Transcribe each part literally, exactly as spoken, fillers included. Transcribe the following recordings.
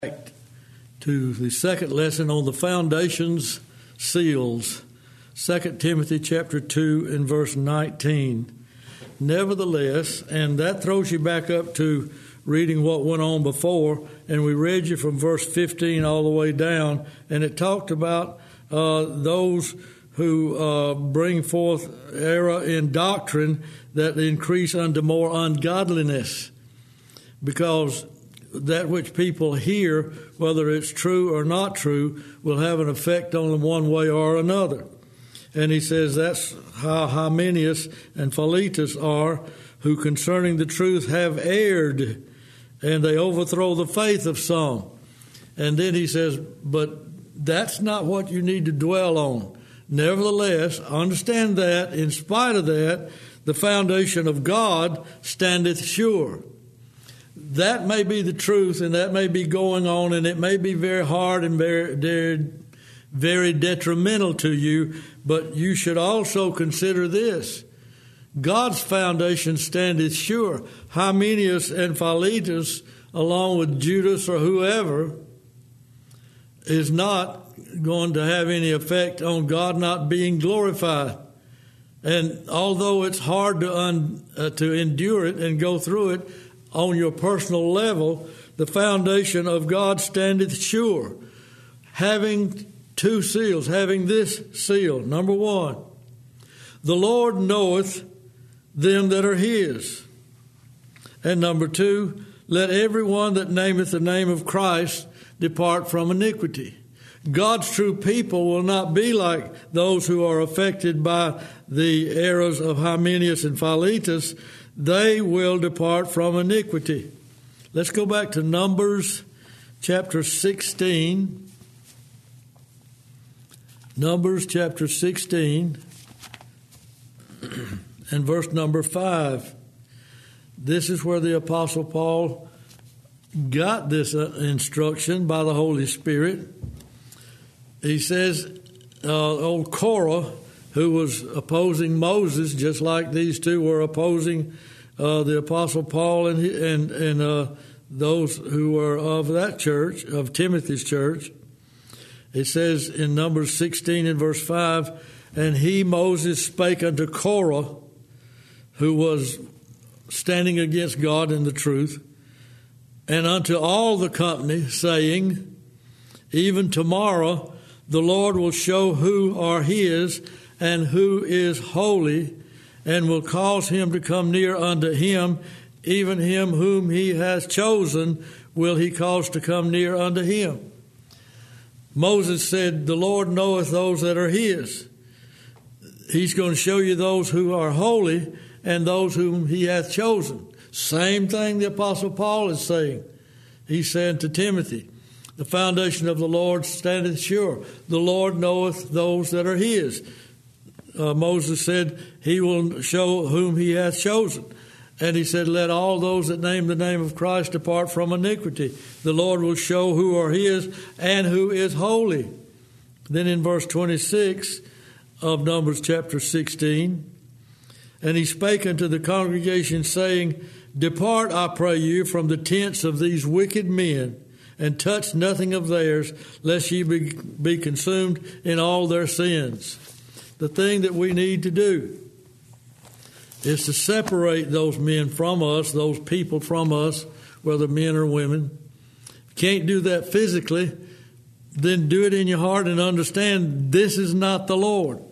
Back to the second lesson on the foundations, seals, Second Timothy chapter two and verse nineteen. Nevertheless, and that throws you back up to reading what went on before, and we read you from verse fifteen all the way down, and it talked about uh, those who uh, bring forth error in doctrine that increase unto more ungodliness, because that which people hear, whether it's true or not true, will have an effect on them one way or another. And he says that's how Hymenaeus and Philetus are, who concerning the truth have erred, and they overthrow the faith of some. And then he says, but that's not what you need to dwell on. Nevertheless, understand that, in spite of that, the foundation of God standeth sure. That may be the truth, and that may be going on, and it may be very hard and very, very, very detrimental to you, but you should also consider this. God's foundation standeth sure. Hymenaeus and Philetus, along with Judas or whoever, is not going to have any effect on God not being glorified. And although it's hard to, un, uh, to endure it and go through it, on your personal level, the foundation of God standeth sure. Having two seals, having this seal. Number one, the Lord knoweth them that are his. And number two, let everyone that nameth the name of Christ depart from iniquity. God's true people will not be like those who are affected by the errors of Hymenaeus and Philetus. They will depart from iniquity. Let's go back to Numbers chapter sixteen. Numbers chapter sixteen and verse number five. This is where the Apostle Paul got this instruction by the Holy Spirit. He says, uh, old Korah, who was opposing Moses, just like these two were opposing uh, the Apostle Paul and and, and uh, those who were of that church, of Timothy's church. It says in Numbers sixteen and verse five, and he, Moses, spake unto Korah, who was standing against God in the truth, and unto all the company, saying, even tomorrow the Lord will show who are his, and who is holy, and will cause him to come near unto him, even him whom he has chosen will he cause to come near unto him. Moses said, the Lord knoweth those that are his. He's going to show you those who are holy and those whom he hath chosen. Same thing the Apostle Paul is saying. He's saying to Timothy, the foundation of the Lord standeth sure. The Lord knoweth those that are his. Uh, Moses said, he will show whom he hath chosen. And he said, let all those that name the name of Christ depart from iniquity. The Lord will show who are his and who is holy. Then in verse twenty-six of Numbers chapter sixteen, and he spake unto the congregation, saying, depart, I pray you, from the tents of these wicked men, and touch nothing of theirs, lest ye be, be consumed in all their sins. The thing that we need to do is to separate those men from us, those people from us, whether men or women. Can't do that physically, then do it in your heart and understand this is not the Lord.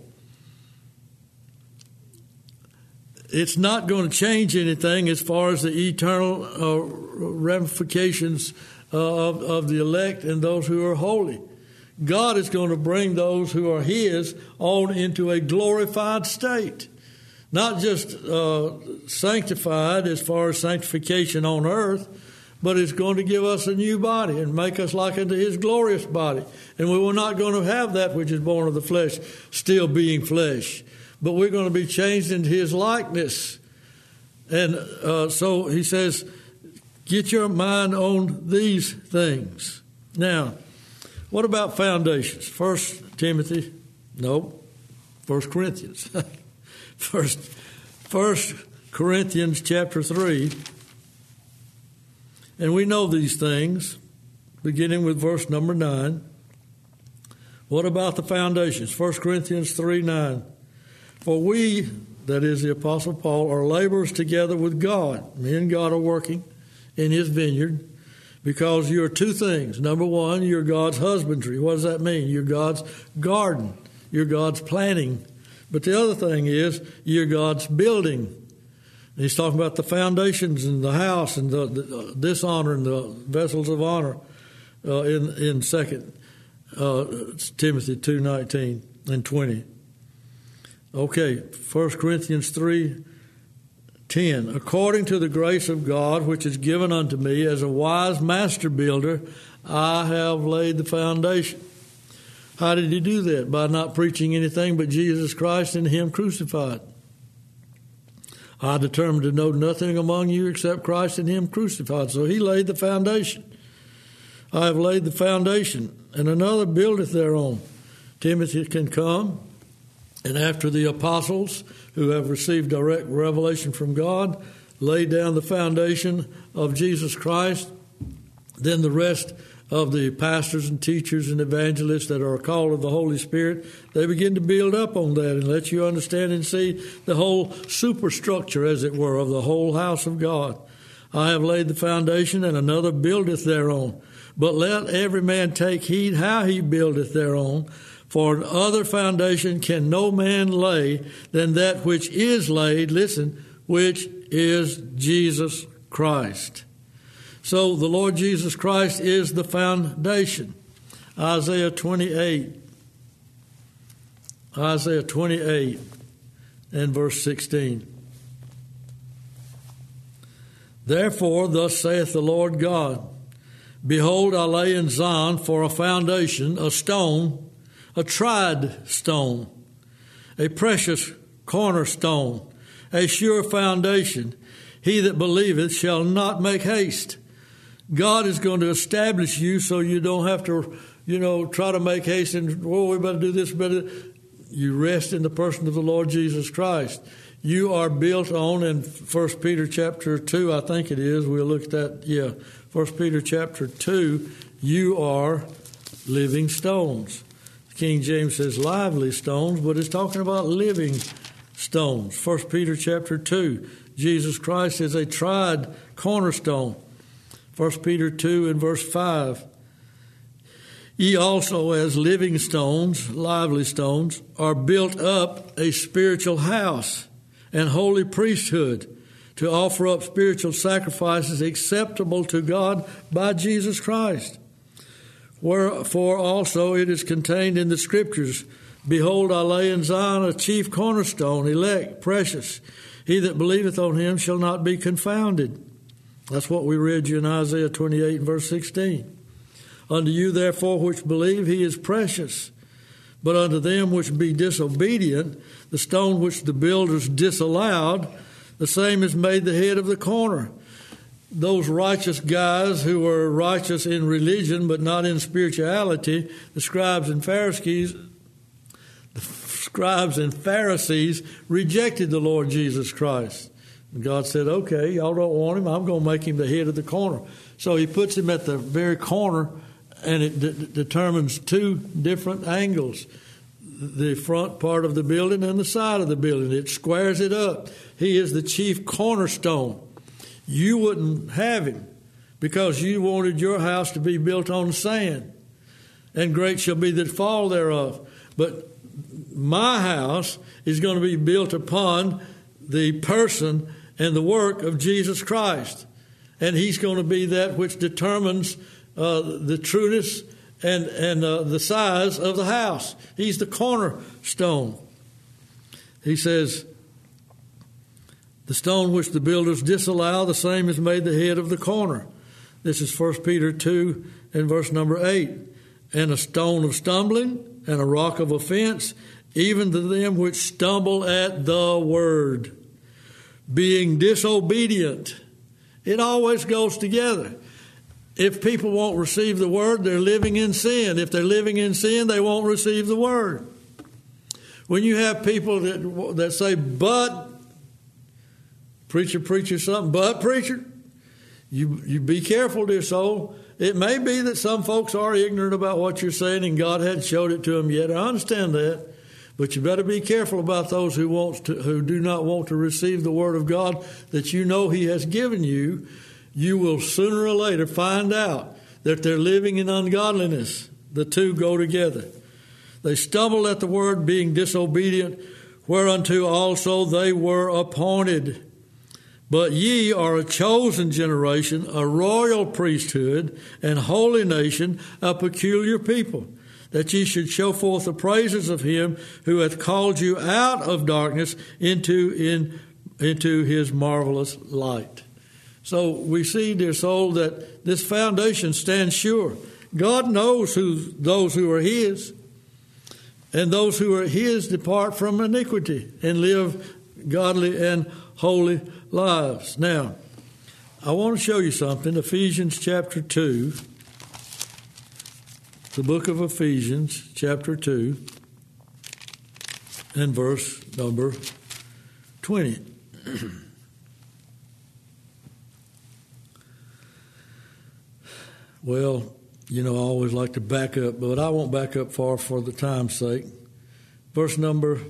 It's not going to change anything as far as the eternal uh, ramifications uh, of, of the elect and those who are holy. God is going to bring those who are his on into a glorified state. Not just uh, sanctified as far as sanctification on earth, but it's going to give us a new body and make us like unto his glorious body. And we were not going to have that which is born of the flesh still being flesh, but we're going to be changed into his likeness. And uh, so he says, get your mind on these things. Now, what about foundations? First Timothy, no, First Corinthians. First, First Corinthians chapter three, and we know these things. beginning with verse number nine. What about the foundations? First Corinthians three nine. For we, that is the Apostle Paul, are laborers together with God. Me and God are working in his vineyard because you're two things. Number one, you're God's husbandry. What does that mean? You're God's garden. You're God's planting. But the other thing is you're God's building. And he's talking about the foundations and the house and the, the dishonor and the vessels of honor uh, in in Second uh, Timothy two nineteen and twenty. Okay, First Corinthians three ten. According to the grace of God which is given unto me as a wise master builder, I have laid the foundation. How did he do that? By not preaching anything but Jesus Christ and him crucified. I determined to know nothing among you except Christ and him crucified. So he laid the foundation. I have laid the foundation, and another buildeth thereon. Timothy can come, and after the apostles who have received direct revelation from God lay down the foundation of Jesus Christ, then the rest of the pastors and teachers and evangelists that are called of the Holy Spirit, they begin to build up on that and let you understand and see the whole superstructure, as it were, of the whole house of God. I have laid the foundation, and another buildeth thereon. But let every man take heed how he buildeth thereon. For other foundation can no man lay than that which is laid, listen, which is Jesus Christ. So the Lord Jesus Christ is the foundation. Isaiah twenty-eight. Isaiah twenty-eight and verse sixteen. Therefore, thus saith the Lord God, behold, I lay in Zion for a foundation, a stone, a tried stone, a precious cornerstone, a sure foundation. He that believeth shall not make haste. God is going to establish you so you don't have to, you know, try to make haste and, oh, we better do this, better. You rest in the person of the Lord Jesus Christ. You are built on, in First Peter chapter two, I think it is. We'll look at that, yeah. First Peter chapter two, you are living stones. King James says lively stones, but it's talking about living stones. First Peter chapter two, Jesus Christ is a tried cornerstone. First Peter two and verse five. Ye also as living stones, lively stones, are built up a spiritual house and holy priesthood to offer up spiritual sacrifices acceptable to God by Jesus Christ. Wherefore also it is contained in the Scriptures, behold, I lay in Zion a chief cornerstone, elect, precious. He that believeth on him shall not be confounded. That's what we read you in Isaiah twenty-eight and verse sixteen. Unto you, therefore, which believe, he is precious. But unto them which be disobedient, the stone which the builders disallowed, the same is made the head of the corner. Those righteous guys who were righteous in religion but not in spirituality, the scribes and Pharisees, the scribes and Pharisees rejected the Lord Jesus Christ. And God said, okay, y'all don't want him, I'm going to make him the head of the corner. So he puts him at the very corner, and it de- determines two different angles, the front part of the building and the side of the building. It squares it up. He is the chief cornerstone. You wouldn't have him because you wanted your house to be built on sand, and great shall be the fall thereof. But my house is going to be built upon the person and the work of Jesus Christ. And he's going to be that which determines uh, the trueness and, and uh, the size of the house. He's the cornerstone. He says, the stone which the builders disallow, the same is made the head of the corner. This is First Peter two and verse number eight. And a stone of stumbling and a rock of offense, even to them which stumble at the word. Being disobedient. It always goes together. If people won't receive the word, they're living in sin. If they're living in sin, they won't receive the word. When you have people that that say, but, preacher, preacher, something, but, preacher, you, you be careful, dear soul. it may be that some folks are ignorant about what you're saying and God hadn't showed it to them yet. I understand that. But you better be careful about those who wants to, who do not want to receive the Word of God that you know He has given you. You will sooner or later find out that they're living in ungodliness. The two go together. They stumbled at the Word, being disobedient, whereunto also they were appointed. But ye are a chosen generation, a royal priesthood, and holy nation, a peculiar people, that ye should show forth the praises of Him who hath called you out of darkness into, in, into His marvelous light. So we see, dear soul, that this foundation stands sure. God knows who those who are His, and those who are His depart from iniquity and live godly and holy lives. Now, I want to show you something. Ephesians chapter two, the book of Ephesians chapter two, and verse number twenty. Well, you know, I always like to back up, but I won't back up far for the time's sake. Verse number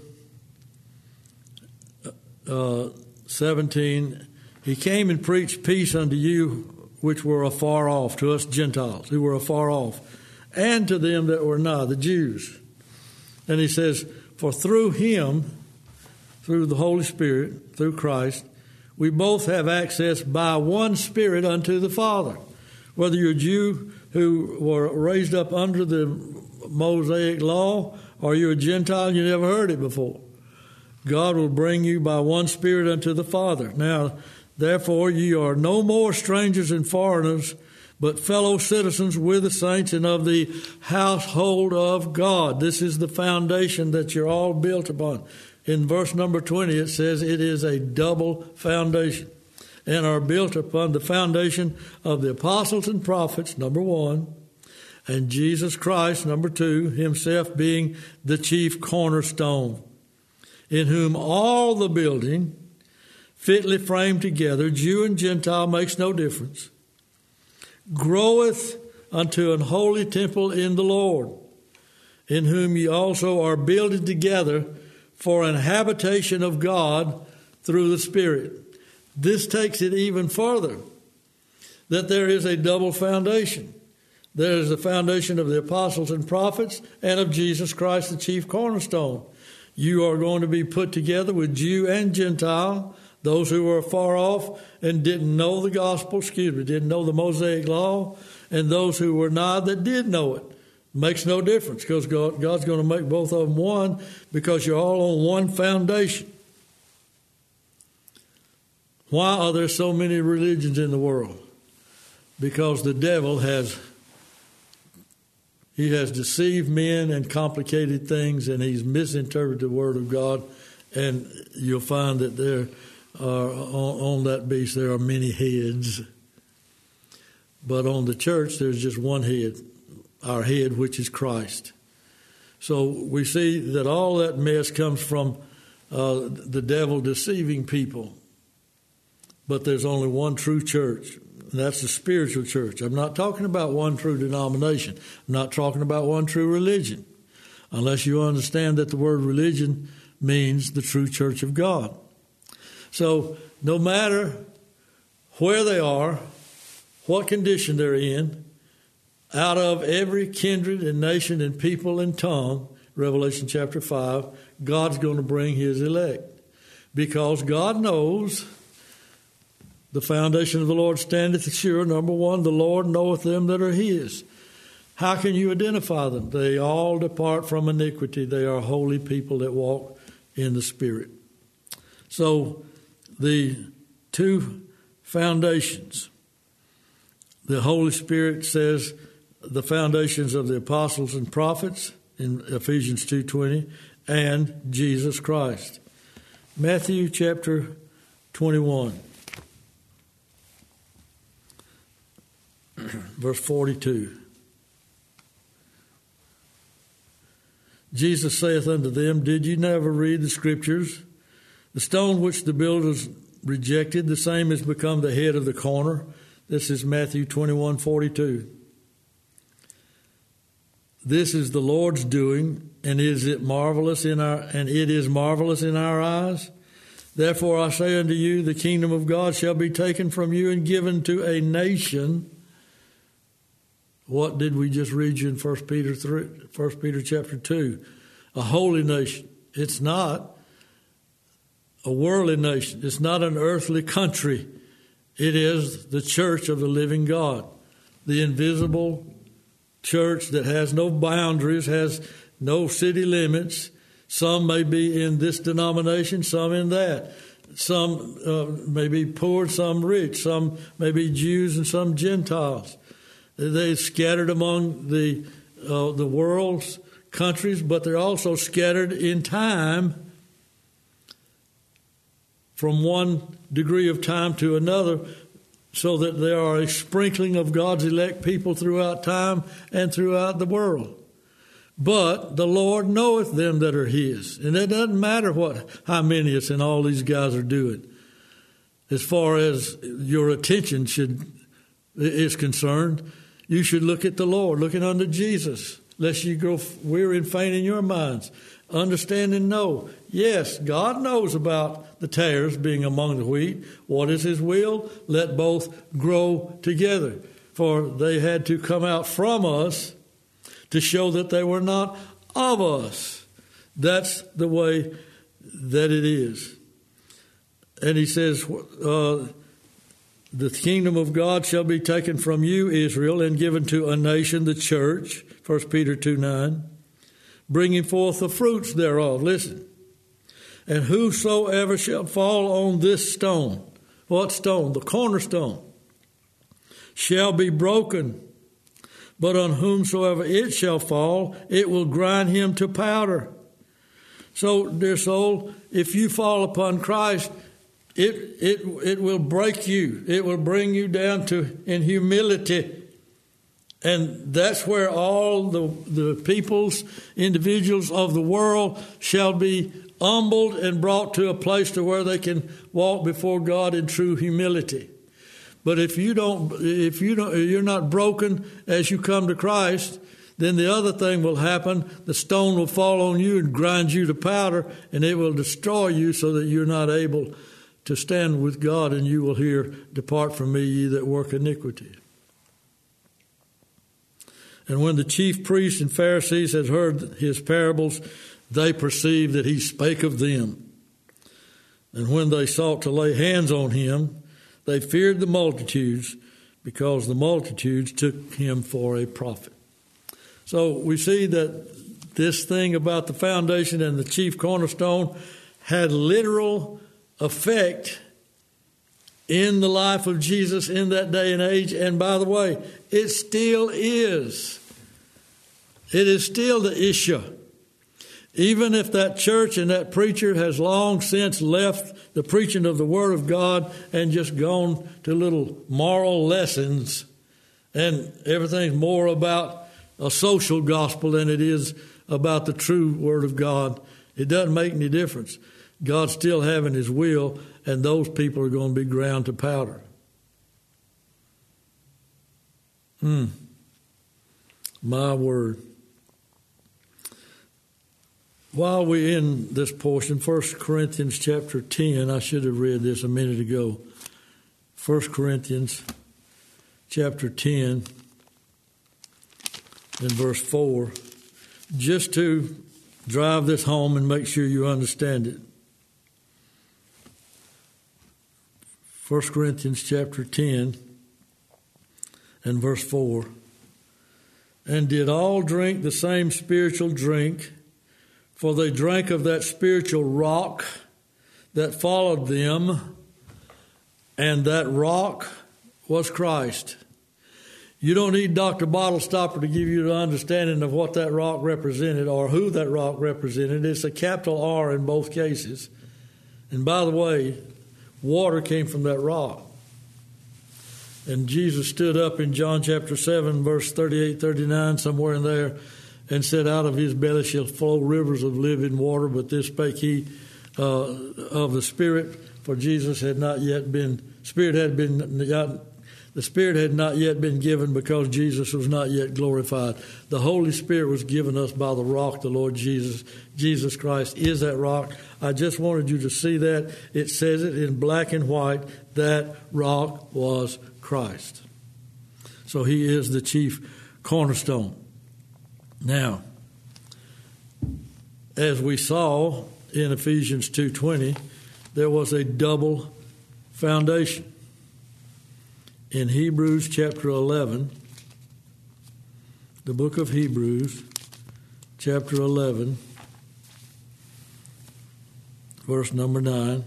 uh, seventeen, He came and preached peace unto you which were afar off, to us Gentiles who were afar off, and to them that were nigh, the Jews. And He says, for through Him, through the Holy Spirit, through Christ, we both have access by one Spirit unto the Father. Whether you're a Jew who were raised up under the Mosaic law, or you're a Gentile and you never heard it before, God will bring you by one Spirit unto the Father. Now, therefore, ye are no more strangers and foreigners, but fellow citizens with the saints and of the household of God. This is the foundation that you're all built upon. In verse number twenty, it says it is a double foundation, and are built upon the foundation of the apostles and prophets, number one, and Jesus Christ, number two, Himself being the chief cornerstone, in whom all the building, fitly framed together, Jew and Gentile makes no difference, groweth unto an holy temple in the Lord, in whom ye also are builded together for an habitation of God through the Spirit. This takes it even further, that there is a double foundation. There is the foundation of the apostles and prophets and of Jesus Christ, the chief cornerstone. You are going to be put together with Jew and Gentile, those who were far off and didn't know the gospel, excuse me, didn't know the Mosaic law, and those who were nigh that did know it. Makes no difference, because God, God's going to make both of them one, because you're all on one foundation. Why are there so many religions in the world? Because the devil has he has deceived men and complicated things, and he's misinterpreted the Word of God, and you'll find that there are on, on that beast there are many heads, but on the church there's just one head, our head, which is Christ. So we see that all that mess comes from uh, the devil deceiving people. But there's only one true church, and that's the spiritual church. I'm not talking about one true denomination. I'm not talking about one true religion, unless you understand that the word religion means the true church of God. So no matter where they are, what condition they're in, out of every kindred and nation and people and tongue, Revelation chapter five, God's going to bring His elect. Because God knows the foundation of the Lord standeth sure. Number one, the Lord knoweth them that are His. How can you identify them? They all depart from iniquity. They are holy people that walk in the Spirit. So the two foundations, the Holy Spirit says the foundations of the apostles and prophets in Ephesians two twenty, and Jesus Christ. Matthew chapter twenty-one. Verse forty-two. Jesus saith unto them, did you never read the Scriptures? The stone which the builders rejected, the same has become the head of the corner. This is Matthew twenty-one forty-two. This is the Lord's doing, and is it marvelous in our and it is marvelous in our eyes? Therefore I say unto you, the kingdom of God shall be taken from you and given to a nation. What did we just read you in First Peter three, First Peter chapter two? A holy nation. It's not a worldly nation. It's not an earthly country. It is the church of the living God, the invisible church that has no boundaries, has no city limits. Some may be in this denomination, some in that. Some uh, may be poor, some rich. Some may be Jews and some Gentiles. They're scattered among the uh, the world's countries, but they're also scattered in time from one degree of time to another, so that there are a sprinkling of God's elect people throughout time and throughout the world. But the Lord knoweth them that are his. And it doesn't matter what Hymenaeus and all these guys are doing as far as your attention should is concerned. You should look at the Lord, looking unto Jesus, lest you grow weary and faint in your minds. Understand and know. Yes, God knows about the tares being among the wheat. What is his will? Let both grow together. For they had to come out from us to show that they were not of us. That's the way that it is. And he says, uh, the kingdom of God shall be taken from you, Israel, and given to a nation, the church, First Peter two nine, bringing forth the fruits thereof. Listen. And whosoever shall fall on this stone, what stone? The cornerstone, shall be broken. But on whomsoever it shall fall, it will grind him to powder. So, dear soul, if you fall upon Christ, it it it will break you. It will bring you down to in humility. And that's where all the, the peoples, individuals of the world shall be humbled and brought to a place to where they can walk before God in true humility. But if you don't, if you don't, you're not broken as you come to Christ, then the other thing will happen. The stone will fall on you and grind you to powder, and it will destroy you so that you're not able to stand with God, and you will hear, "Depart from me, ye that work iniquity." And when the chief priests and Pharisees had heard his parables, they perceived that he spake of them. And when they sought to lay hands on him, they feared the multitudes, because the multitudes took him for a prophet. So we see that this thing about the foundation and the chief cornerstone had literal effect in the life of Jesus in that day and age. And by the way, it still is. It is still the issue. Even if that church and that preacher has long since left the preaching of the Word of God and just gone to little moral lessons, and everything's more about a social gospel than it is about the true Word of God, it doesn't make any difference. God's still having his will, and those people are going to be ground to powder. Hmm. My word. While we're in this portion, First Corinthians chapter ten, I should have read this a minute ago. First Corinthians chapter ten and verse four, just to drive this home and make sure you understand it. First Corinthians chapter ten and verse four. And did all drink the same spiritual drink, for they drank of that spiritual rock that followed them, and that rock was Christ. You don't need Doctor Bottle Stopper to give you the understanding of what that rock represented or who that rock represented. It's a capital R in both cases. And by the way, water came from that rock. And Jesus stood up in John chapter seven, verse thirty-eight, thirty-nine, somewhere in there, and said, out of his belly shall flow rivers of living water. But this spake he uh, of the Spirit, for Jesus had not yet been, Spirit had been, not, The Spirit had not yet been given because Jesus was not yet glorified. The Holy Spirit was given us by the rock, the Lord Jesus. Jesus Christ is that rock. I just wanted you to see that. It says it in black and white. That rock was Christ. So he is the chief cornerstone. Now, as we saw in Ephesians two twenty, there was a double foundation. In Hebrews chapter eleven, the book of Hebrews, chapter eleven, verse number nine.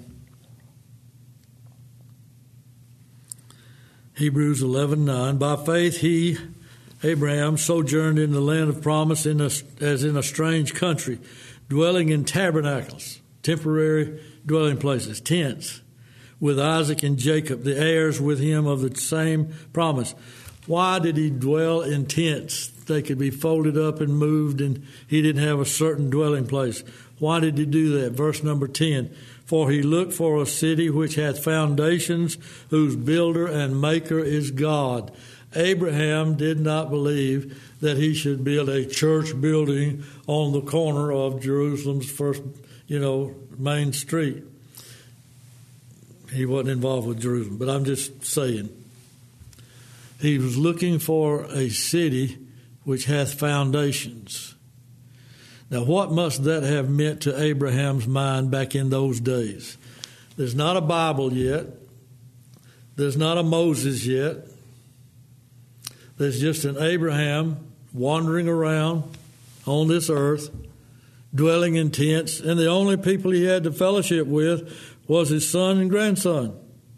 Hebrews eleven nine. By faith he, Abraham, sojourned in the land of promise in a, as in a strange country, dwelling in tabernacles, temporary dwelling places, tents, with Isaac and Jacob, the heirs with him of the same promise. Why did he dwell in tents? They could be folded up and moved, and he didn't have a certain dwelling place. Why did he do that? Verse number ten. For he looked for a city which hath foundations, whose builder and maker is God. Abraham did not believe that he should build a church building on the corner of Jerusalem's first, you know, main street. He wasn't involved with Jerusalem, but I'm just saying. He was looking for a city which hath foundations. Now, what must that have meant to Abraham's mind back in those days? There's not a Bible yet. There's not a Moses yet. There's just an Abraham wandering around on this earth, dwelling in tents, and the only people he had to fellowship with was his son and grandson.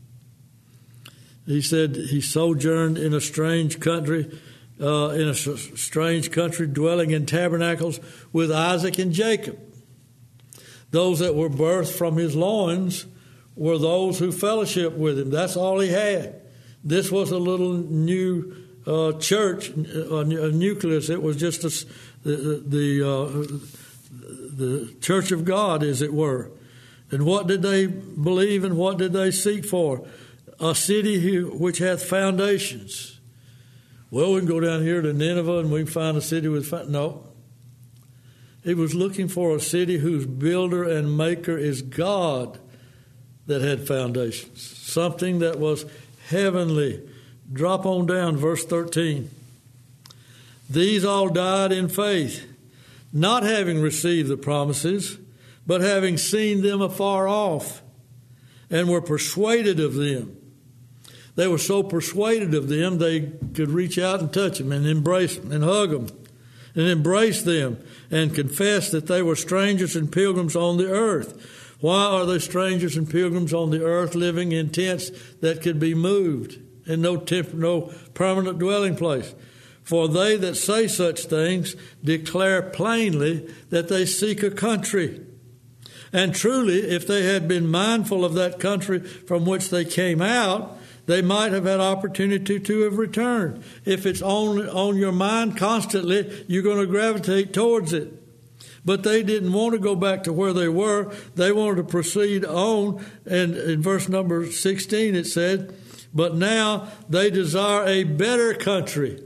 He said he sojourned in a strange country, uh, in a strange country, dwelling in tabernacles with Isaac and Jacob. Those that were birthed from his loins were those who fellowshiped with him. That's all he had. This was a little new uh, church, a, a nucleus. It was just a, the the, uh, the church of God, as it were. And what did they believe and what did they seek for? A city which hath foundations. Well, we can go down here to Nineveh and we can find a city with... Fa- no. He was looking for a city whose builder and maker is God, that had foundations. Something that was heavenly. Drop on down, verse thirteen. These all died in faith, not having received the promises, but having seen them afar off, and were persuaded of them. They were so persuaded of them, they could reach out and touch them and embrace them and hug them and embrace them and confess that they were strangers and pilgrims on the earth. Why are they strangers and pilgrims on the earth, living in tents that could be moved and no temp- no permanent dwelling place? For they that say such things declare plainly that they seek a country. And truly, if they had been mindful of that country from which they came out, they might have had opportunity to have returned. If it's on, on your mind constantly, you're going to gravitate towards it. But they didn't want to go back to where they were. They wanted to proceed on. And in verse number sixteen it said, but now they desire a better country.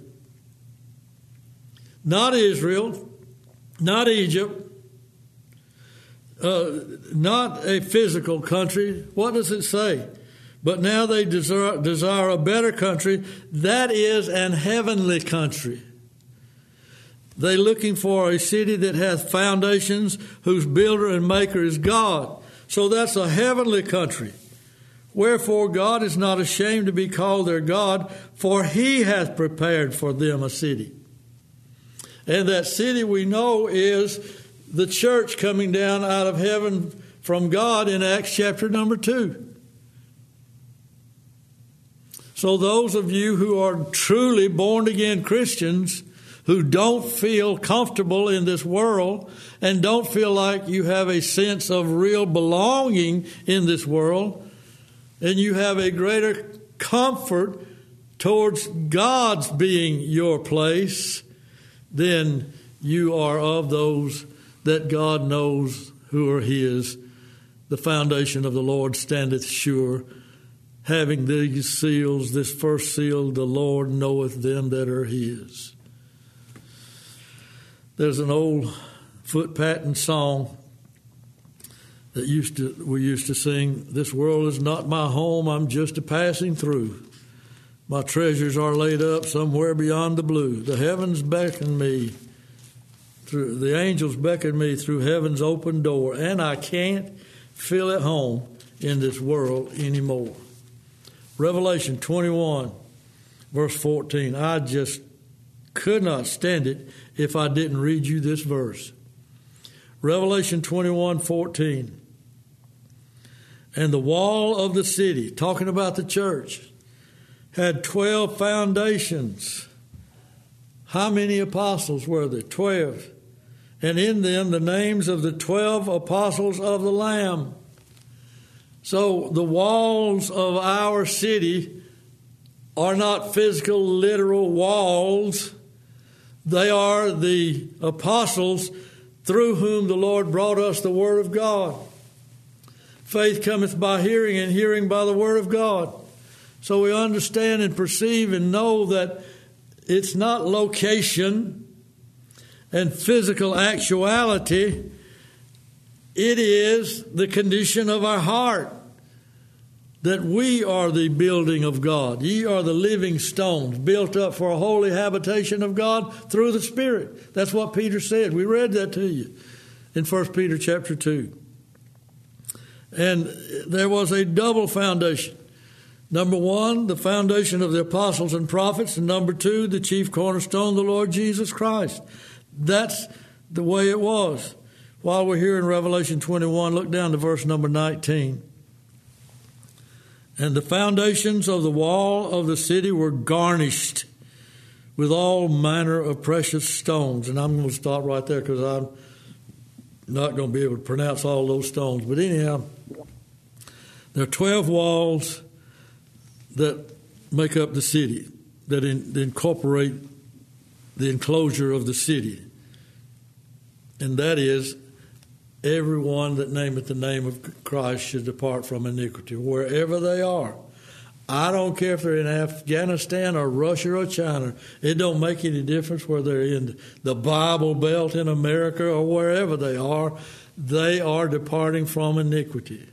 Not Israel, not Egypt, uh, not a physical country. What does it say? But now they desire, desire a better country, that is an heavenly country. They looking for a city that hath foundations, whose builder and maker is God. So that's a heavenly country. Wherefore God is not ashamed to be called their God, for he hath prepared for them a city. And that city we know is the church coming down out of heaven from God in Acts chapter number two. So those of you who are truly born-again Christians, who don't feel comfortable in this world and don't feel like you have a sense of real belonging in this world, and you have a greater comfort towards God's being your place, then you are of those that God knows who are his. The foundation of the Lord standeth sure. having these seals, this first seal, the Lord knoweth them that are his. There's an old foot patting song that used to we used to sing, this world is not my home, I'm just a passing through. My treasures are laid up somewhere beyond the blue. The heavens beckon me, through the angels beckon me through heaven's open door, and I can't feel at home in this world anymore. Revelation twenty-one, verse fourteen. I just could not stand it if I didn't read you this verse. Revelation twenty-one, fourteen. And the wall of the city, talking about the church, had twelve foundations. How many apostles were there? Twelve. And in them the names of the twelve apostles of the Lamb. So the walls of our city are not physical, literal walls. They are the apostles through whom the Lord brought us the Word of God. Faith cometh by hearing, and hearing by the Word of God. So we understand and perceive and know that it's not location and physical actuality. It is the condition of our heart, that we are the building of God. Ye are the living stones built up for a holy habitation of God through the Spirit. That's what Peter said. We read that to you in First Peter chapter two. And there was a double foundation. Number one, the foundation of the apostles and prophets. And number two, the chief cornerstone, the Lord Jesus Christ. That's the way it was. While we're here in Revelation twenty-one, look down to verse number nineteen. And the foundations of the wall of the city were garnished with all manner of precious stones. And I'm going to stop right there because I'm not going to be able to pronounce all those stones. But anyhow, there are twelve walls that make up the city, that, in, that incorporate the enclosure of the city. And that is, everyone that nameth the name of Christ should depart from iniquity, wherever they are. I don't care if they're in Afghanistan or Russia or China. It don't make any difference whether they're in the Bible Belt in America or wherever they are. They are departing from iniquity.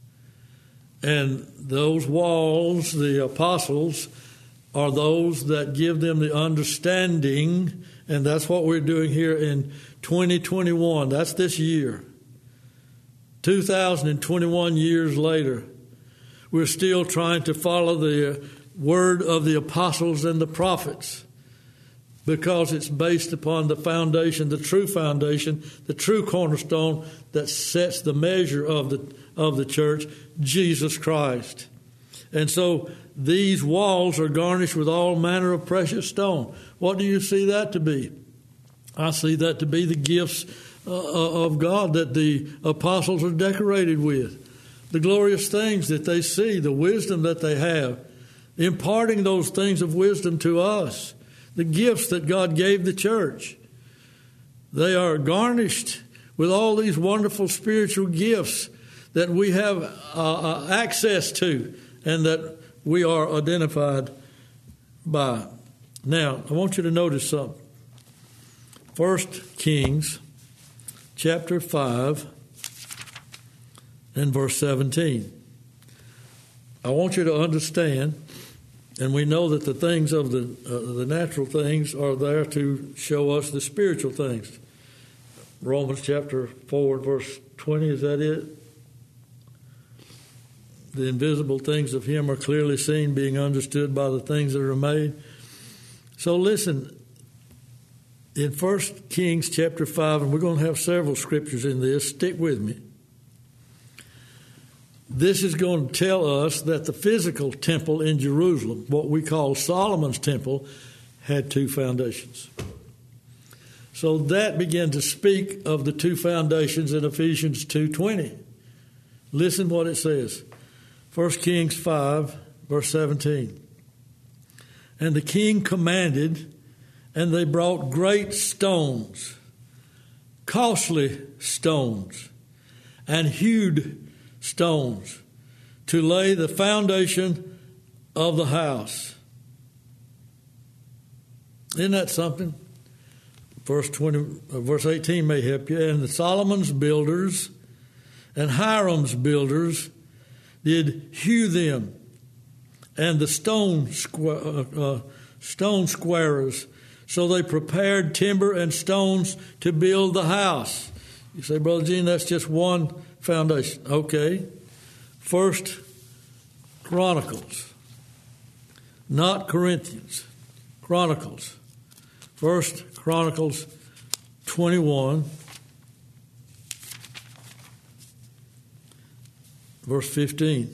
And those walls, the apostles, are those that give them the understanding, and that's what we're doing here in twenty twenty-one. That's this year. two thousand twenty-one years later, we're still trying to follow the word of the apostles and the prophets, because it's based upon the foundation, the true foundation, the true cornerstone that sets the measure of the of the church, Jesus Christ. And so these walls are garnished with all manner of precious stone. What do you see that to be? I see that to be the gifts uh, of God that the apostles are decorated with, the glorious things that they see, the wisdom that they have, imparting those things of wisdom to us, the gifts that God gave the church. They are garnished with all these wonderful spiritual gifts that we have uh, access to and that we are identified by. Now, I want you to notice something. First Kings chapter five and verse seventeen. I want you to understand, and we know that the things of the uh, the natural things are there to show us the spiritual things. Romans chapter four, verse twenty, is that it? The invisible things of him are clearly seen, being understood by the things that are made. So listen, in First Kings chapter five, and we're going to have several scriptures in this, stick with me. This is going to tell us that the physical temple in Jerusalem, what we call Solomon's temple, had two foundations. So that began to speak of the two foundations in Ephesians two twenty. Listen what it says. First Kings five, verse seventeen. And the king commanded, and they brought great stones, costly stones, and hewed stones to lay the foundation of the house. Isn't that something? Verse twenty, uh, verse eighteen may help you. And the Solomon's builders and Hiram's builders did hew them, and the stone squ- uh, uh, stone squarers. So they prepared timber and stones to build the house. You say, Brother Gene, that's just one foundation. Okay. First Chronicles, not Corinthians. Chronicles. First Chronicles twenty-one, verse fifteen.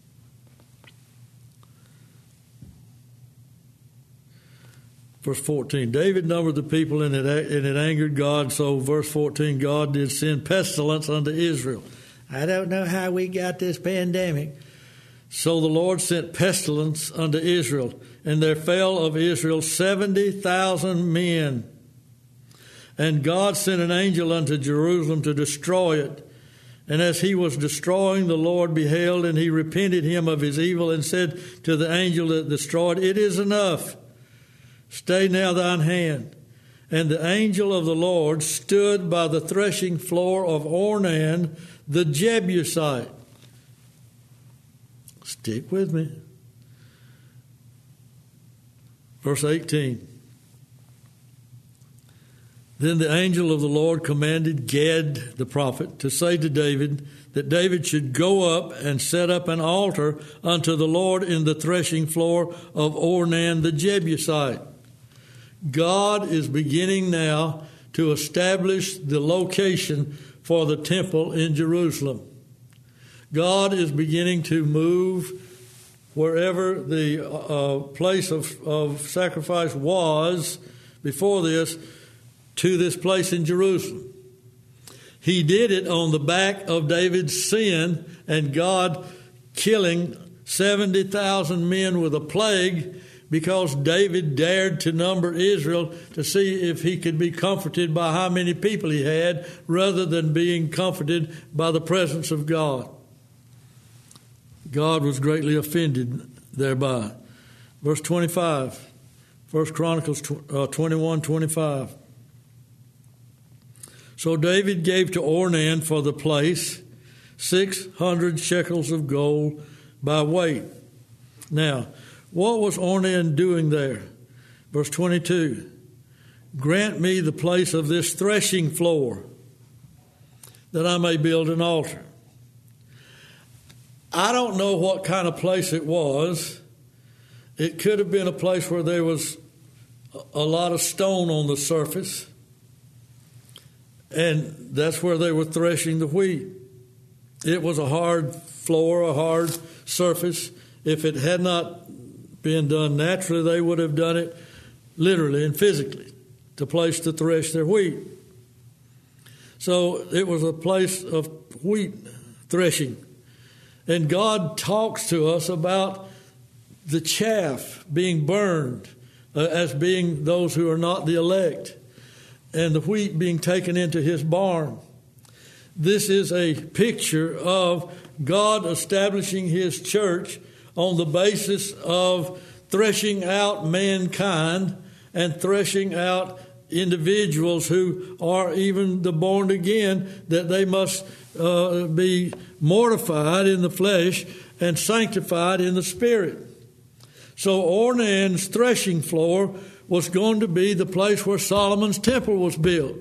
Verse fourteen, David numbered the people, and it, and it angered God. So, verse fourteen, God did send pestilence unto Israel. I don't know how we got this pandemic. So the Lord sent pestilence unto Israel, and there fell of Israel seventy thousand men. And God sent an angel unto Jerusalem to destroy it. And as he was destroying, the Lord beheld, and he repented him of his evil, and said to the angel that destroyed, It is enough. Stay now thine hand. And the angel of the Lord stood by the threshing floor of Ornan the Jebusite. Stick with me. Verse eighteen. Then the angel of the Lord commanded Gad the prophet to say to David that David should go up and set up an altar unto the Lord in the threshing floor of Ornan the Jebusite. God is beginning now to establish the location for the temple in Jerusalem. God is beginning to move wherever the uh, place of, of sacrifice was before this to this place in Jerusalem. He did it on the back of David's sin and God killing seventy thousand men with a plague, because David dared to number Israel to see if he could be comforted by how many people he had, rather than being comforted by the presence of God. God was greatly offended thereby. Verse twenty-five, First Chronicles twenty-one twenty-five. So David gave to Ornan for the place six hundred shekels of gold by weight. Now, what was Ornan doing there? Verse twenty-two. Grant me the place of this threshing floor, that I may build an altar. I don't know what kind of place it was. It could have been a place where there was a lot of stone on the surface, and that's where they were threshing the wheat. It was a hard floor, a hard surface. If it had not been done naturally, they would have done it literally and physically, to place to thresh their wheat. So it was a place of wheat threshing. And God talks to us about the chaff being burned uh, as being those who are not the elect, and the wheat being taken into his barn. This is a picture of God establishing his church on the basis of threshing out mankind and threshing out individuals who are even the born again, that they must uh, be mortified in the flesh and sanctified in the spirit. So Ornan's threshing floor was going to be the place where Solomon's temple was built.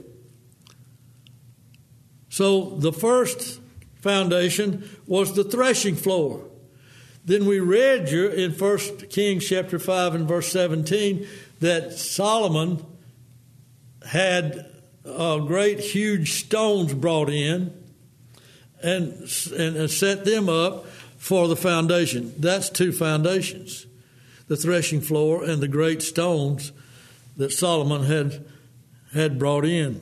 So the first foundation was the threshing floor. Then we read you in First Kings chapter five and verse seventeen that Solomon had uh, great huge stones brought in and, and, and set them up for the foundation. That's two foundations, the threshing floor and the great stones that Solomon had had brought in.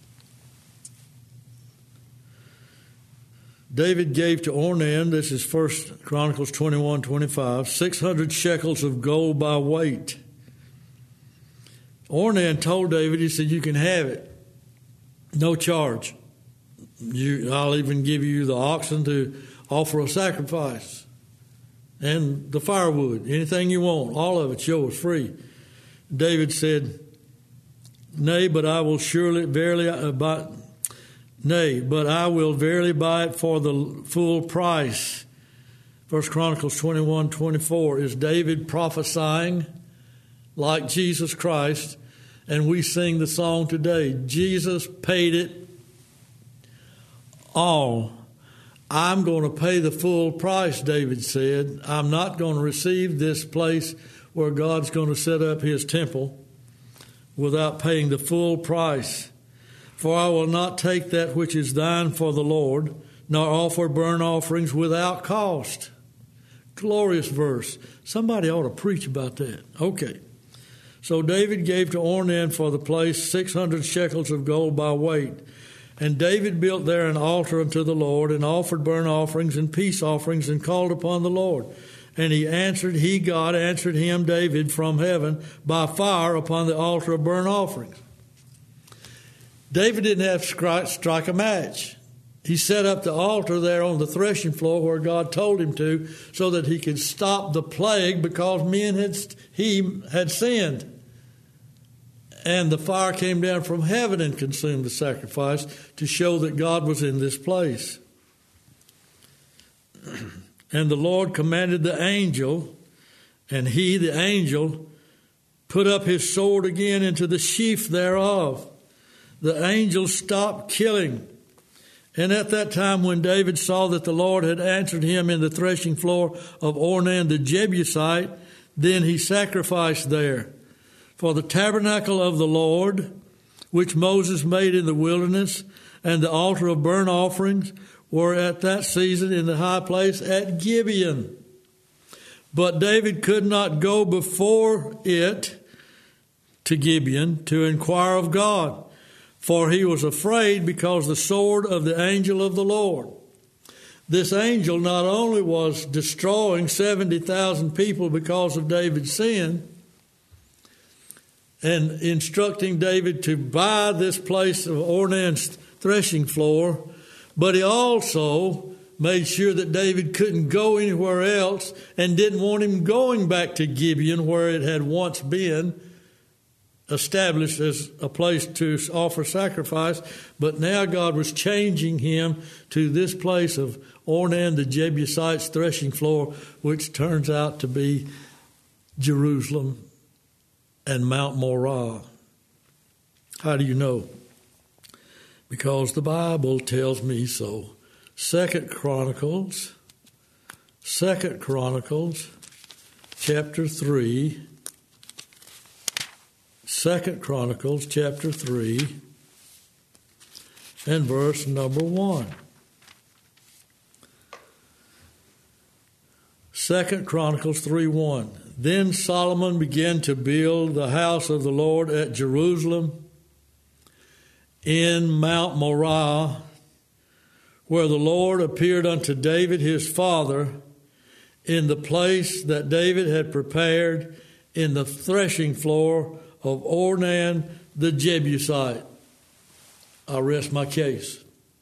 David gave to Ornan, this is First Chronicles twenty-one twenty-five, six hundred shekels of gold by weight. Ornan told David, he said, you can have it, no charge. You, I'll even give you the oxen to offer a sacrifice. and the firewood, anything you want, all of it's yours, free. David said, Nay, but I will surely, verily, uh, buy, nay, but I will verily buy it for the full price. First Chronicles twenty-one twenty-four. Is David prophesying like Jesus Christ? And we sing the song today, Jesus paid it all. I'm going to pay the full price, David said. I'm not going to receive this place where God's going to set up his temple without paying the full price. For I will not take that which is thine for the Lord, nor offer burnt offerings without cost. Glorious verse. Somebody ought to preach about that. Okay. So David gave to Ornan for the place six hundred shekels of gold by weight. And David built there an altar unto the Lord, and offered burnt offerings and peace offerings, and called upon the Lord. And he answered, he, God, answered him, David, from heaven by fire upon the altar of burnt offerings. David didn't have to strike a match. He set up the altar there on the threshing floor where God told him to, so that he could stop the plague because men had, he had sinned. And the fire came down from heaven and consumed the sacrifice to show that God was in this place. And the Lord commanded the angel, and he, the angel, put up his sword again into the sheath thereof. The angel stopped killing. And at that time when David saw that the Lord had answered him in the threshing floor of Ornan the Jebusite, then he sacrificed there. For the tabernacle of the Lord, which Moses made in the wilderness, and the altar of burnt offerings were at that season in the high place at Gibeon. But David could not go before it to Gibeon to inquire of God, for he was afraid because the sword of the angel of the Lord. This angel not only was destroying seventy thousand people because of David's sin, and instructing David to buy this place of Ornan's threshing floor, but he also made sure that David couldn't go anywhere else and didn't want him going back to Gibeon where it had once been established as a place to offer sacrifice. But now God was changing him to this place of Ornan the Jebusite's threshing floor, which turns out to be Jerusalem and Mount Moriah. How do you know? Because the Bible tells me so. Second Chronicles, Second Chronicles, chapter three. Second Chronicles, chapter three, and verse number one. Second Chronicles three one. Then Solomon began to build the house of the Lord at Jerusalem in Mount Moriah, where the Lord appeared unto David his father in the place that David had prepared in the threshing floor of Ornan the Jebusite. I rest my case.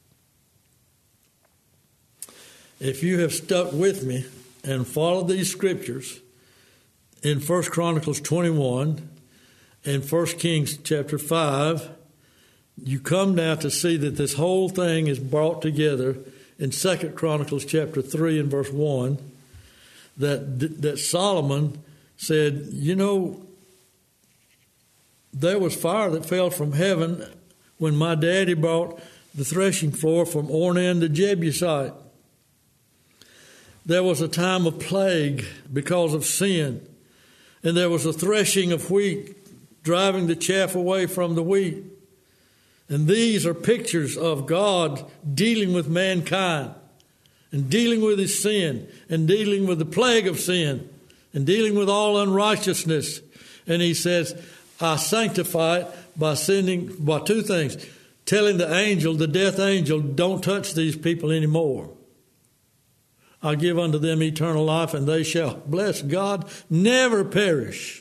If you have stuck with me and followed these scriptures in First Chronicles twenty-one and First Kings chapter five, you come now to see that this whole thing is brought together in Second Chronicles chapter three and verse one, that that Solomon said, you know, there was fire that fell from heaven when my daddy brought the threshing floor from Ornan the Jebusite. There was a time of plague because of sin. And there was a threshing of wheat, driving the chaff away from the wheat. And these are pictures of God dealing with mankind and dealing with his sin and dealing with the plague of sin and dealing with all unrighteousness. And he says, I sanctify it by sending, by two things, telling the angel, the death angel, don't touch these people anymore. I give unto them eternal life, and they shall, bless God, never perish.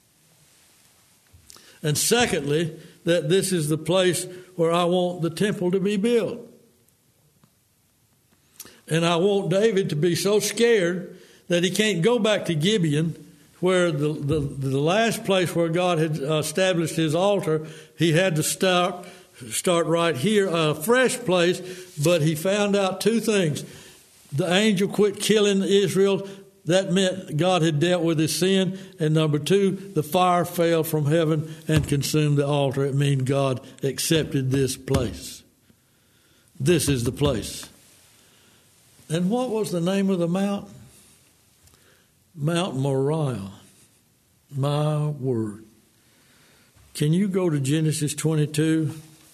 And secondly, that this is the place where I want the temple to be built. And I want David to be so scared that he can't go back to Gibeon, where the, the, the last place where God had established his altar. He had to start, start right here, a fresh place, but he found out two things. The angel quit killing Israel. That meant God had dealt with his sin. And number two, the fire fell from heaven and consumed the altar. It means God accepted this place. This is the place. And what was the name of the mountain? Mount Moriah. My word. Can you go to Genesis twenty-two?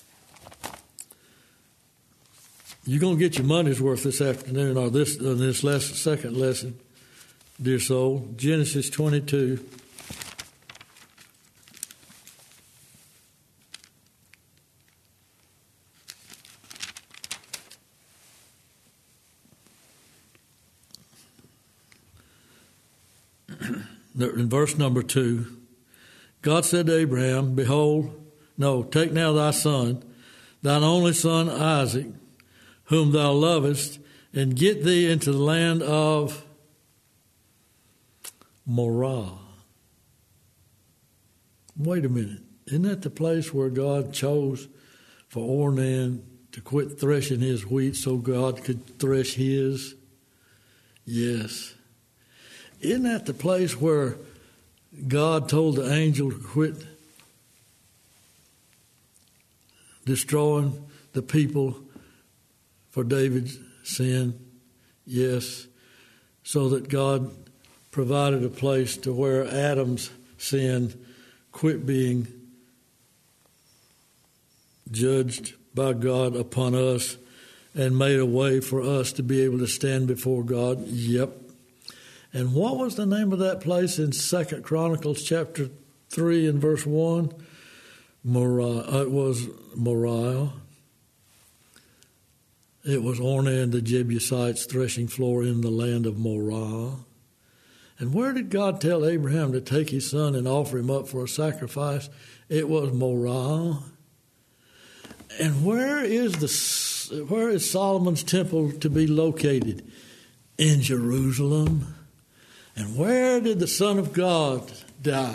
You're going to get your money's worth this afternoon, or this uh, this lesson, second lesson, dear soul. Genesis twenty-two. In verse number two, God said to Abraham, behold, no, take now thy son, thine only son Isaac, whom thou lovest, and get thee into the land of Moriah. Wait a minute. Isn't that the place where God chose for Ornan to quit threshing his wheat so God could thresh his? Yes. Isn't that the place where God told the angel to quit destroying the people for David's sin? Yes. So that God provided a place to where Adam's sin quit being judged by God upon us and made a way for us to be able to stand before God. Yep. And what was the name of that place in Second Chronicles chapter three and verse one? Moriah. It was Moriah. It was Ornan the Jebusites' threshing floor in the land of Moriah. And where did God tell Abraham to take his son and offer him up for a sacrifice? It was Moriah. And where is the where is Solomon's temple to be located? In Jerusalem. And where did the Son of God die?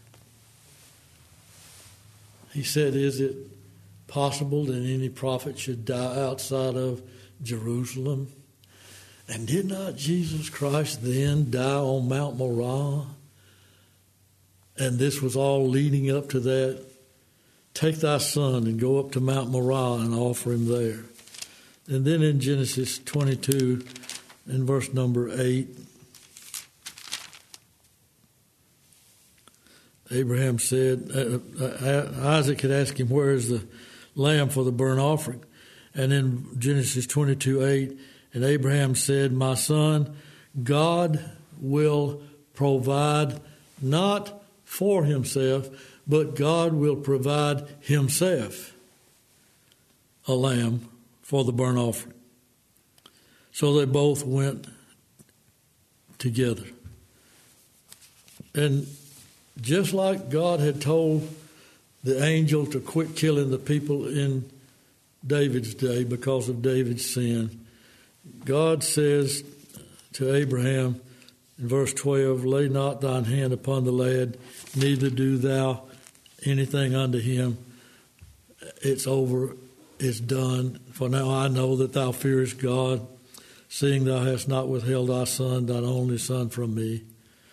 He said, is it possible that any prophet should die outside of Jerusalem? And did not Jesus Christ then die on Mount Moriah? And this was all leading up to that. Take thy son and go up to Mount Moriah and offer him there. And then in Genesis twenty-two, in verse number eight, Abraham said, uh, uh, Isaac had asked him, where is the lamb for the burnt offering? And in Genesis twenty-two eight, and Abraham said, my son, God will provide not for himself, but God will provide himself a lamb for the burnt offering. So they both went together. And just like God had told the angel to quit killing the people in David's day because of David's sin, God says to Abraham in verse twelve, lay not thine hand upon the lad, neither do thou anything unto him. It's over, it's done. For now I know that thou fearest God, seeing thou hast not withheld thy son, thine only son, from me.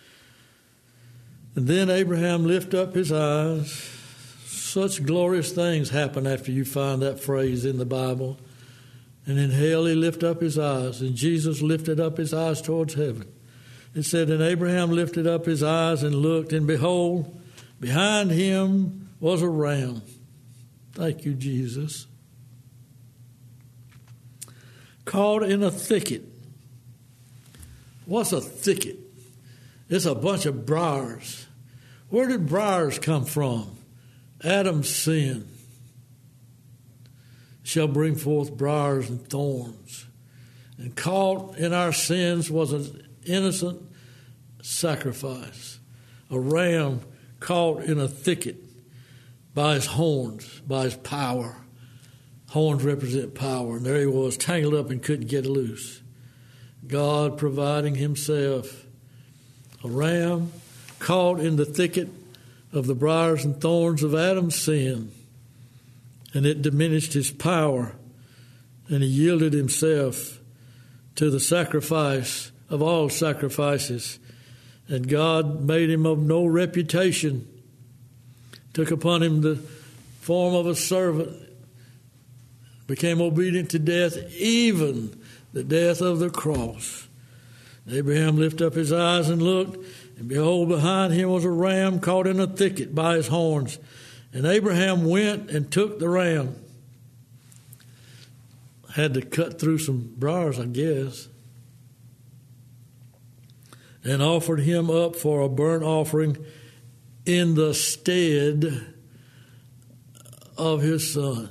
And then Abraham lifted up his eyes. Such glorious things happen after you find that phrase in the Bible. And in hell he lifted up his eyes, and Jesus lifted up his eyes towards heaven. It said, and Abraham lifted up his eyes and looked, and behold, behind him was a ram. Thank you, Jesus. Caught in a thicket. What's a thicket? It's a bunch of briars. Where did briars come from? Adam's sin shall bring forth briars and thorns. And caught in our sins was an innocent sacrifice. A ram caught in a thicket by his horns, by his power. Horns represent power. And there he was, tangled up and couldn't get loose. God providing himself a ram caught in the thicket of the briars and thorns of Adam's sin, and it diminished his power, and he yielded himself to the sacrifice of all sacrifices, and God made him of no reputation, took upon him the form of a servant, became obedient to death, even the death of the cross. Abraham lifted up his eyes and looked, and behold, behind him was a ram caught in a thicket by his horns. And Abraham went and took the ram. Had to cut through some briars, I guess. And offered him up for a burnt offering in the stead of his son.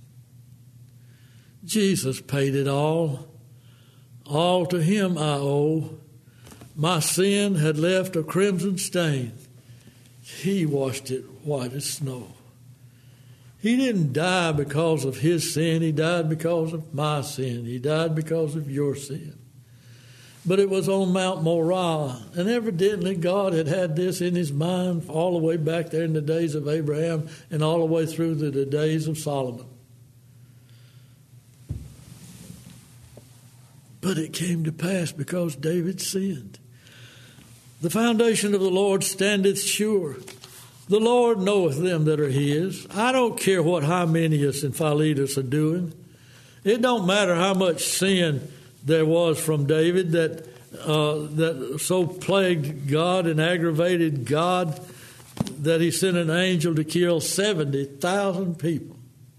Jesus paid it all. All to him I owe. My sin had left a crimson stain. He washed it white as snow. He didn't die because of his sin. He died because of my sin. He died because of your sin. But it was on Mount Moriah. And evidently God had had this in his mind all the way back there in the days of Abraham and all the way through to the days of Solomon. But it came to pass because David sinned. The foundation of the Lord standeth sure. The Lord knoweth them that are his. I don't care what Hymenaeus and Philetus are doing. It don't matter how much sin there was from David that uh, that so plagued God and aggravated God that he sent an angel to kill seventy thousand people.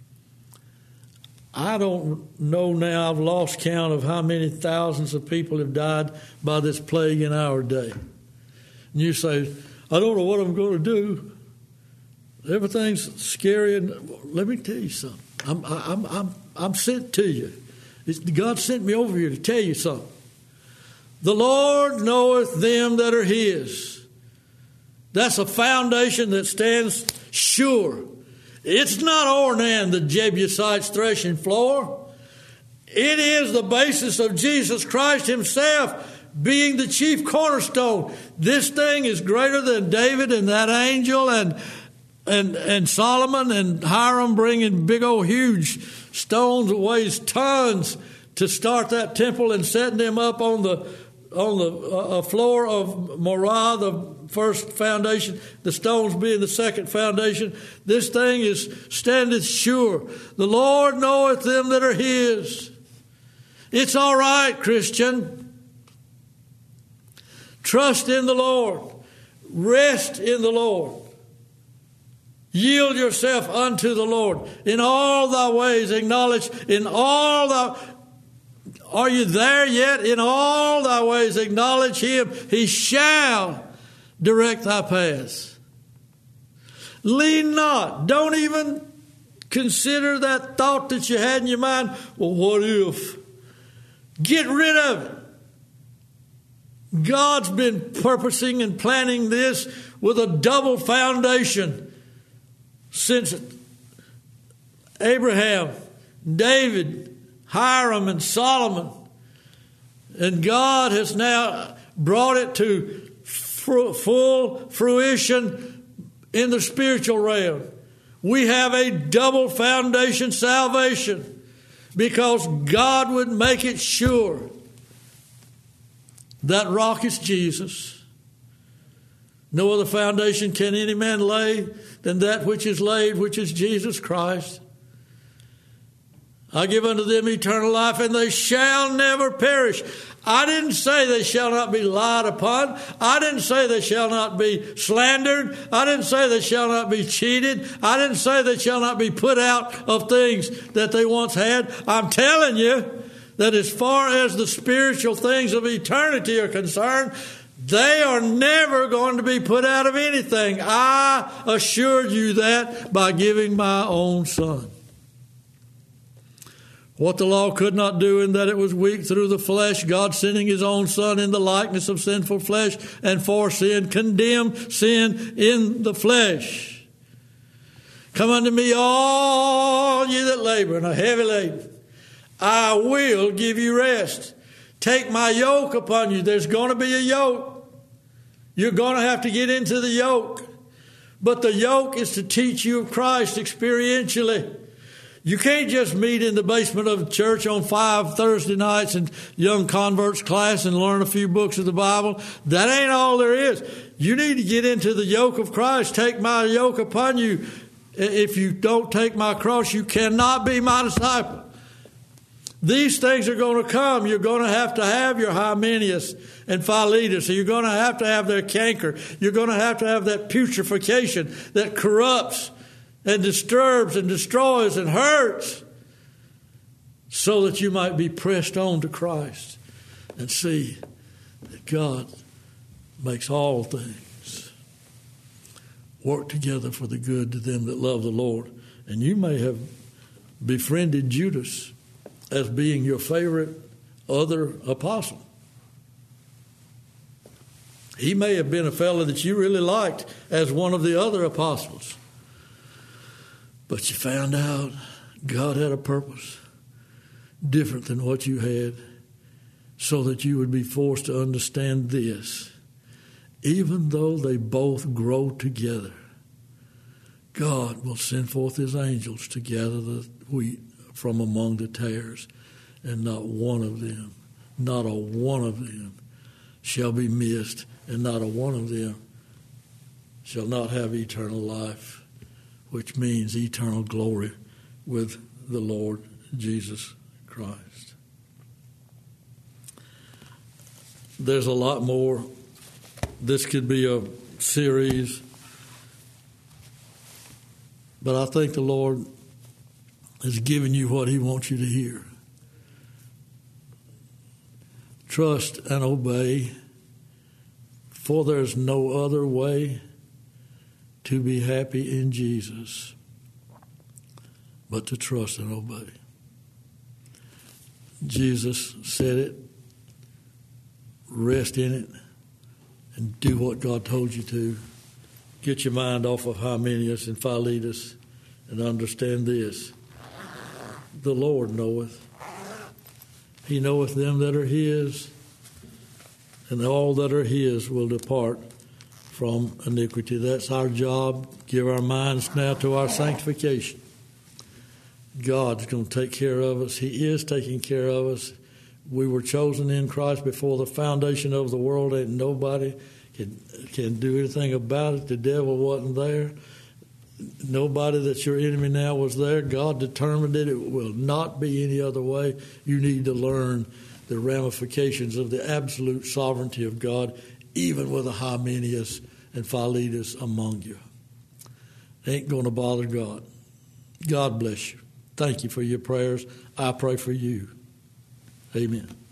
I don't know now. I've lost count of how many thousands of people have died by this plague in our day. And you say, I don't know what I'm going to do. Everything's scary. And let me tell you something. I'm, I'm, I'm, I'm sent to you. It's, God sent me over here to tell you something. The Lord knoweth them that are his. That's a foundation that stands sure. It's not Ornan, the Jebusite's threshing floor. It is the basis of Jesus Christ himself being the chief cornerstone. This thing is greater than David and that angel and and and Solomon and Hiram bringing big old huge stones that weighs tons to start that temple and setting them up on the on the uh, floor of Moriah, the first foundation, the stones being the second foundation. This thing is standeth sure. The Lord knoweth them that are his. It's all right, Christian. Trust in the Lord. Rest in the Lord. Yield yourself unto the Lord. In all thy ways acknowledge, in all thy... Are you there yet? In all thy ways acknowledge him. He shall direct thy paths. Lean not. Don't even consider that thought that you had in your mind. Well, what if? Get rid of it. God's been purposing and planning this with a double foundation since Abraham, David, Hiram, and Solomon. And God has now brought it to fr- full fruition in the spiritual realm. We have a double foundation salvation because God would make it sure. That rock is Jesus. No other foundation can any man lay than that which is laid, which is Jesus Christ. I give unto them eternal life, and they shall never perish. I didn't say they shall not be lied upon. I didn't say they shall not be slandered. I didn't say they shall not be cheated. I didn't say they shall not be put out of things that they once had. I'm telling you that as far as the spiritual things of eternity are concerned, they are never going to be put out of anything. I assured you that by giving my own son. What the law could not do in that it was weak through the flesh, God sending his own son in the likeness of sinful flesh and for sin, condemned sin in the flesh. Come unto me, all ye that labor and are heavy laden. I will give you rest. Take my yoke upon you. There's going to be a yoke. You're going to have to get into the yoke. But the yoke is to teach you of Christ experientially. You can't just meet in the basement of a church on five Thursday nights in young converts class and learn a few books of the Bible. That ain't all there is. You need to get into the yoke of Christ. Take my yoke upon you. If you don't take my cross, you cannot be my disciple. These things are going to come. You're going to have to have your Hymenaeus and Philetus. You're going to have to have their canker. You're going to have to have that putrefaction that corrupts and disturbs and destroys and hurts, so that you might be pressed on to Christ and see that God makes all things work together for the good to them that love the Lord. And you may have befriended Judas as being your favorite other apostle. He may have been a fellow that you really liked as one of the other apostles. But you found out God had a purpose different than what you had, so that you would be forced to understand this. Even though they both grow together, God will send forth his angels to gather the wheat from among the tares, and not one of them, not a one of them shall be missed, and not a one of them shall not have eternal life, which means eternal glory with the Lord Jesus Christ. There's a lot more. This could be a series, but I think the Lord has given you what he wants you to hear. Trust and obey, for there's no other way to be happy in Jesus but to trust and obey. Jesus said it, rest in it, and do what God told you to. Get your mind off of Hymenaeus and Philetus and understand this. The Lord knoweth. He knoweth them that are his, and all that are his will depart from iniquity. That's our job. Give our minds now to our sanctification. God's going to take care of us. He is taking care of us. We were chosen in Christ before the foundation of the world, and nobody can, can do anything about it. The devil wasn't there. Nobody that's your enemy now was there. God determined it. It will not be any other way. You need to learn the ramifications of the absolute sovereignty of God, even with a Hymenaeus and Philetus among you. Ain't going to bother God. God bless you. Thank you for your prayers. I pray for you. Amen.